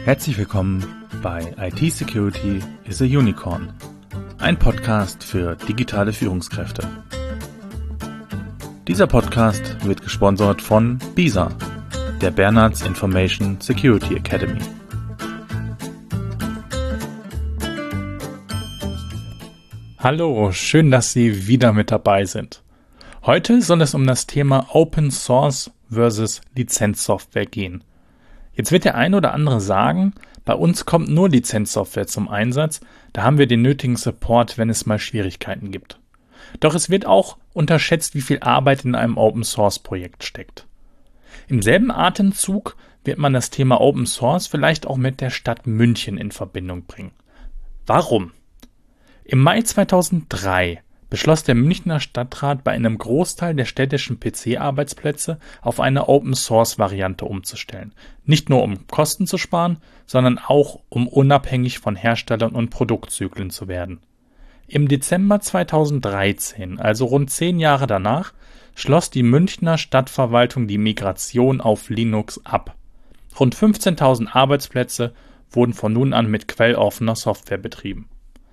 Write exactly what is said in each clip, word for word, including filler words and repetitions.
Herzlich willkommen bei I T Security is a Unicorn, ein Podcast für digitale Führungskräfte. Dieser Podcast wird gesponsert von BISA, der Bernards Information Security Academy. Hallo, schön, dass Sie wieder mit dabei sind. Heute soll es um das Thema Open Source versus Lizenzsoftware gehen. Jetzt wird der ein oder andere sagen, bei uns kommt nur Lizenzsoftware zum Einsatz, da haben wir den nötigen Support, wenn es mal Schwierigkeiten gibt. Doch es wird auch unterschätzt, wie viel Arbeit in einem Open Source Projekt steckt. Im selben Atemzug wird man das Thema Open Source vielleicht auch mit der Stadt München in Verbindung bringen. Warum? Im Mai zweitausenddrei beschloss der Münchner Stadtrat, bei einem Großteil der städtischen P C-Arbeitsplätze auf eine Open-Source-Variante umzustellen. Nicht nur um Kosten zu sparen, sondern auch um unabhängig von Herstellern und Produktzyklen zu werden. Im Dezember zweitausenddreizehn, also rund zehn Jahre danach, schloss die Münchner Stadtverwaltung die Migration auf Linux ab. Rund fünfzehntausend Arbeitsplätze wurden von nun an mit quelloffener Software betrieben.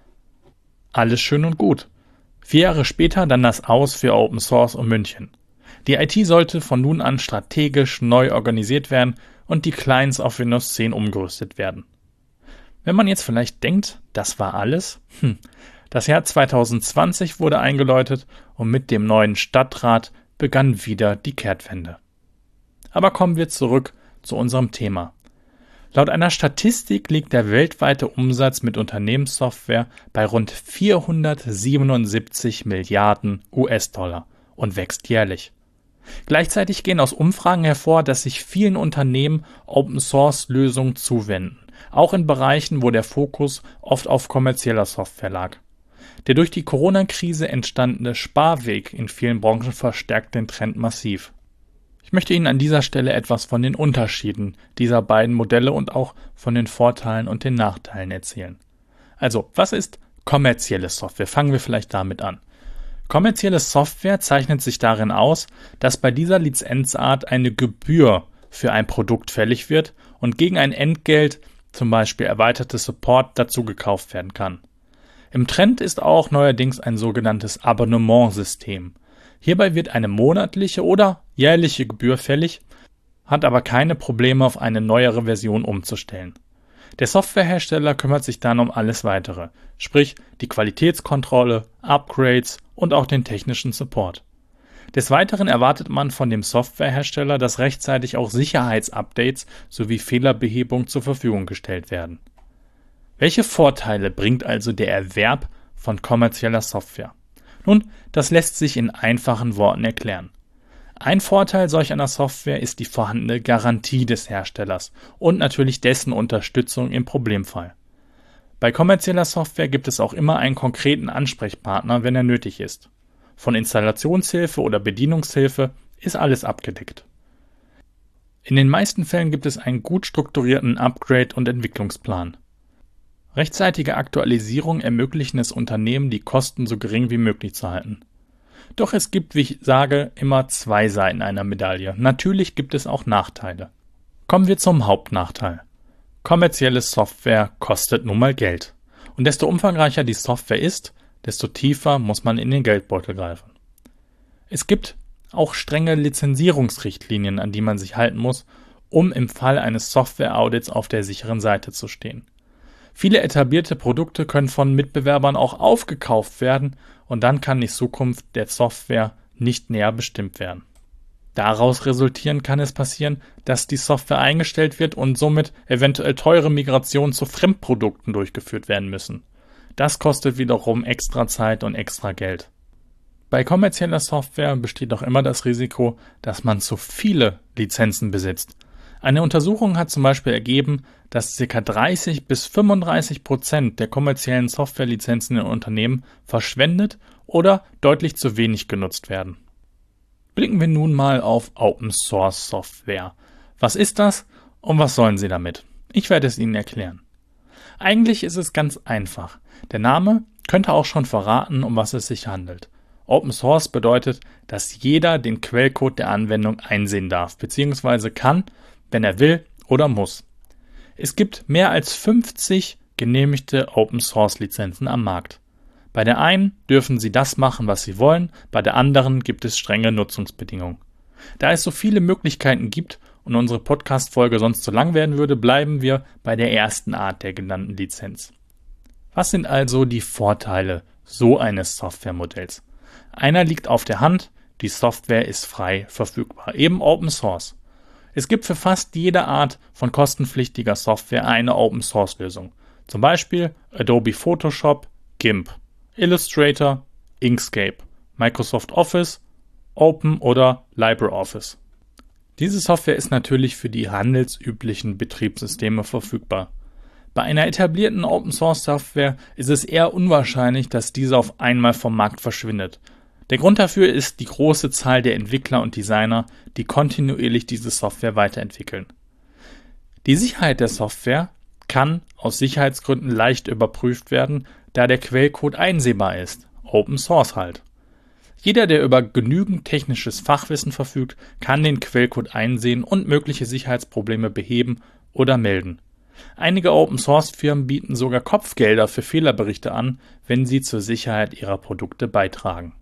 Alles schön und gut. Vier Jahre später dann das Aus für Open Source und München. Die I T sollte von nun an strategisch neu organisiert werden und die Clients auf Windows zehn umgerüstet werden. Wenn man jetzt vielleicht denkt, das war alles, hm, das Jahr zweitausendzwanzig wurde eingeläutet und mit dem neuen Stadtrat begann wieder die Kehrtwende. Aber kommen wir zurück zu unserem Thema. Laut einer Statistik liegt der weltweite Umsatz mit Unternehmenssoftware bei rund vierhundertsiebenundsiebzig Milliarden U S-Dollar und wächst jährlich. Gleichzeitig gehen aus Umfragen hervor, dass sich vielen Unternehmen Open-Source-Lösungen zuwenden, auch in Bereichen, wo der Fokus oft auf kommerzieller Software lag. Der durch die Corona-Krise entstandene Sparweg in vielen Branchen verstärkt den Trend massiv. Ich möchte Ihnen an dieser Stelle etwas von den Unterschieden dieser beiden Modelle und auch von den Vorteilen und den Nachteilen erzählen. Also, was ist kommerzielle Software? Fangen wir vielleicht damit an. Kommerzielle Software zeichnet sich darin aus, dass bei dieser Lizenzart eine Gebühr für ein Produkt fällig wird und gegen ein Entgelt, zum Beispiel erweitertes Support, dazu gekauft werden kann. Im Trend ist auch neuerdings ein sogenanntes Abonnementsystem. Hierbei wird eine monatliche oder jährliche Gebühr fällig, hat aber keine Probleme, auf eine neuere Version umzustellen. Der Softwarehersteller kümmert sich dann um alles Weitere, sprich die Qualitätskontrolle, Upgrades und auch den technischen Support. Des Weiteren erwartet man von dem Softwarehersteller, dass rechtzeitig auch Sicherheitsupdates sowie Fehlerbehebung zur Verfügung gestellt werden. Welche Vorteile bringt also der Erwerb von kommerzieller Software? Nun, das lässt sich in einfachen Worten erklären. Ein Vorteil solch einer Software ist die vorhandene Garantie des Herstellers und natürlich dessen Unterstützung im Problemfall. Bei kommerzieller Software gibt es auch immer einen konkreten Ansprechpartner, wenn er nötig ist. Von Installationshilfe oder Bedienungshilfe ist alles abgedeckt. In den meisten Fällen gibt es einen gut strukturierten Upgrade- und Entwicklungsplan. Rechtzeitige Aktualisierungen ermöglichen es Unternehmen, die Kosten so gering wie möglich zu halten. Doch es gibt, wie ich sage, immer zwei Seiten einer Medaille. Natürlich gibt es auch Nachteile. Kommen wir zum Hauptnachteil. Kommerzielle Software kostet nun mal Geld. Und desto umfangreicher die Software ist, desto tiefer muss man in den Geldbeutel greifen. Es gibt auch strenge Lizenzierungsrichtlinien, an die man sich halten muss, um im Fall eines Software-Audits auf der sicheren Seite zu stehen. Viele etablierte Produkte können von Mitbewerbern auch aufgekauft werden und dann kann die Zukunft der Software nicht näher bestimmt werden. Daraus resultieren kann es passieren, dass die Software eingestellt wird und somit eventuell teure Migrationen zu Fremdprodukten durchgeführt werden müssen. Das kostet wiederum extra Zeit und extra Geld. Bei kommerzieller Software besteht auch immer das Risiko, dass man zu viele Lizenzen besitzt. Eine Untersuchung hat zum Beispiel ergeben, dass ca. dreißig bis fünfunddreißig Prozent der kommerziellen Softwarelizenzen in Unternehmen verschwendet oder deutlich zu wenig genutzt werden. Blicken wir nun mal auf Open Source Software. Was ist das und was sollen Sie damit? Ich werde es Ihnen erklären. Eigentlich ist es ganz einfach. Der Name könnte auch schon verraten, um was es sich handelt. Open Source bedeutet, dass jeder den Quellcode der Anwendung einsehen darf bzw. kann, wenn er will oder muss. Es gibt mehr als fünfzig genehmigte Open-Source-Lizenzen am Markt. Bei der einen dürfen Sie das machen, was Sie wollen, bei der anderen gibt es strenge Nutzungsbedingungen. Da es so viele Möglichkeiten gibt und unsere Podcast-Folge sonst zu lang werden würde, bleiben wir bei der ersten Art der genannten Lizenz. Was sind also die Vorteile so eines Softwaremodells? Einer liegt auf der Hand, die Software ist frei verfügbar, eben Open Source. Es gibt für fast jede Art von kostenpflichtiger Software eine Open Source Lösung. Zum Beispiel Adobe Photoshop, GIMP, Illustrator, Inkscape, Microsoft Office, Open oder LibreOffice. Diese Software ist natürlich für die handelsüblichen Betriebssysteme verfügbar. Bei einer etablierten Open-Source-Software ist es eher unwahrscheinlich, dass diese auf einmal vom Markt verschwindet. Der Grund dafür ist die große Zahl der Entwickler und Designer, die kontinuierlich diese Software weiterentwickeln. Die Sicherheit der Software kann aus Sicherheitsgründen leicht überprüft werden, da der Quellcode einsehbar ist. Open Source halt. Jeder, der über genügend technisches Fachwissen verfügt, kann den Quellcode einsehen und mögliche Sicherheitsprobleme beheben oder melden. Einige Open-Source-Firmen bieten sogar Kopfgelder für Fehlerberichte an, wenn sie zur Sicherheit ihrer Produkte beitragen.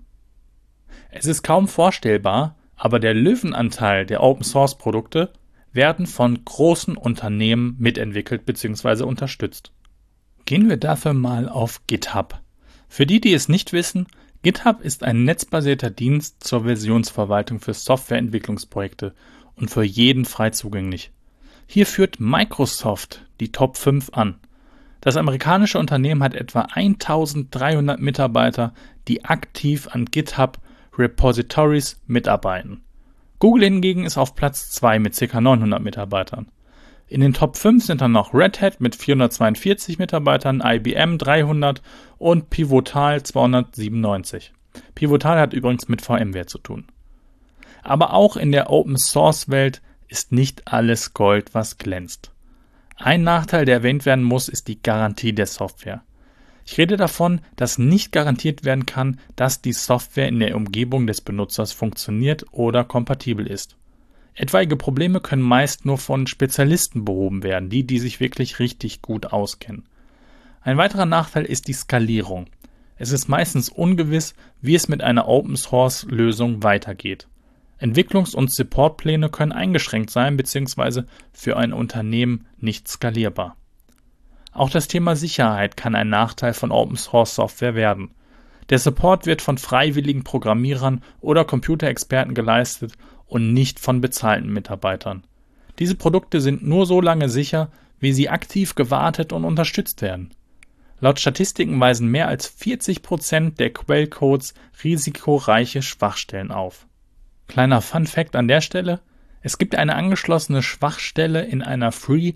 Es ist kaum vorstellbar, aber der Löwenanteil der Open-Source-Produkte werden von großen Unternehmen mitentwickelt bzw. unterstützt. Gehen wir dafür mal auf GitHub. Für die, die es nicht wissen, GitHub ist ein netzbasierter Dienst zur Versionsverwaltung für Softwareentwicklungsprojekte und für jeden frei zugänglich. Hier führt Microsoft die Top fünf an. Das amerikanische Unternehmen hat etwa eintausenddreihundert Mitarbeiter, die aktiv an GitHub Repositories mitarbeiten. Google hingegen ist auf Platz zwei mit ca. neunhundert Mitarbeitern. In den Top fünf sind dann noch Red Hat mit vierhundertzweiundvierzig Mitarbeitern, I B M dreihundert und Pivotal zweihundertsiebenundneunzig. Pivotal hat übrigens mit VMware zu tun. Aber auch in der Open-Source-Welt ist nicht alles Gold, was glänzt. Ein Nachteil, der erwähnt werden muss, ist die Garantie der Software. Ich rede davon, dass nicht garantiert werden kann, dass die Software in der Umgebung des Benutzers funktioniert oder kompatibel ist. Etwaige Probleme können meist nur von Spezialisten behoben werden, die, die sich wirklich richtig gut auskennen. Ein weiterer Nachteil ist die Skalierung. Es ist meistens ungewiss, wie es mit einer Open-Source-Lösung weitergeht. Entwicklungs- und Supportpläne können eingeschränkt sein bzw. für ein Unternehmen nicht skalierbar. Auch das Thema Sicherheit kann ein Nachteil von Open-Source-Software werden. Der Support wird von freiwilligen Programmierern oder Computerexperten geleistet und nicht von bezahlten Mitarbeitern. Diese Produkte sind nur so lange sicher, wie sie aktiv gewartet und unterstützt werden. Laut Statistiken weisen mehr als vierzig Prozent der Quellcodes risikoreiche Schwachstellen auf. Kleiner Fun-Fact an der Stelle: Es gibt eine angeschlossene Schwachstelle in einer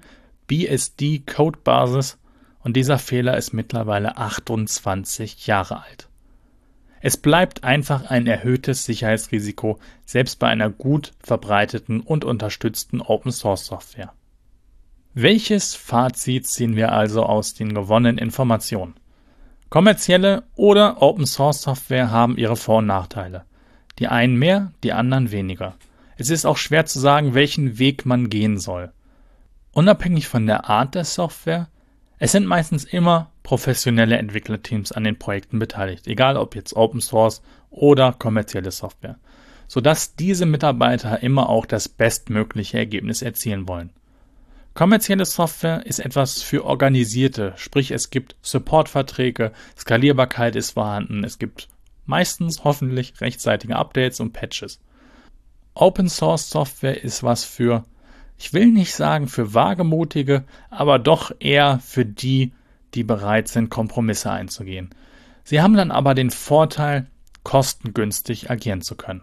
FreeBSD-Codebasis und dieser Fehler ist mittlerweile achtundzwanzig Jahre alt. Es bleibt einfach ein erhöhtes Sicherheitsrisiko, selbst bei einer gut verbreiteten und unterstützten Open-Source-Software. Welches Fazit ziehen wir also aus den gewonnenen Informationen? Kommerzielle oder Open-Source-Software haben ihre Vor- und Nachteile. Die einen mehr, die anderen weniger. Es ist auch schwer zu sagen, welchen Weg man gehen soll. Unabhängig von der Art der Software, es sind meistens immer professionelle Entwicklerteams an den Projekten beteiligt, egal ob jetzt Open Source oder kommerzielle Software, sodass diese Mitarbeiter immer auch das bestmögliche Ergebnis erzielen wollen. Kommerzielle Software ist etwas für Organisierte, sprich es gibt Supportverträge, Skalierbarkeit ist vorhanden, es gibt meistens hoffentlich rechtzeitige Updates und Patches. Open Source Software ist was für, ich will nicht sagen für Wagemutige, aber doch eher für die, die bereit sind, Kompromisse einzugehen. Sie haben dann aber den Vorteil, kostengünstig agieren zu können.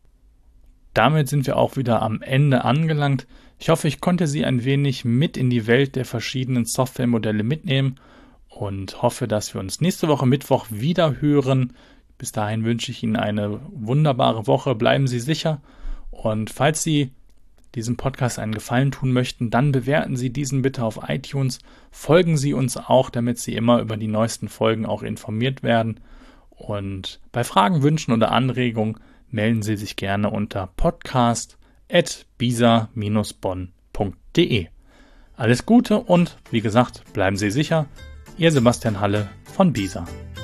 Damit sind wir auch wieder am Ende angelangt. Ich hoffe, ich konnte Sie ein wenig mit in die Welt der verschiedenen Softwaremodelle mitnehmen und hoffe, dass wir uns nächste Woche Mittwoch wieder hören. Bis dahin wünsche ich Ihnen eine wunderbare Woche. Bleiben Sie sicher und falls Sie diesem Podcast einen Gefallen tun möchten, dann bewerten Sie diesen bitte auf iTunes. Folgen Sie uns auch, damit Sie immer über die neuesten Folgen auch informiert werden. Und bei Fragen, Wünschen oder Anregungen melden Sie sich gerne unter podcast at bisa Bindestrich bonn punkt de. Alles Gute und, wie gesagt, bleiben Sie sicher. Ihr Sebastian Halle von BISA.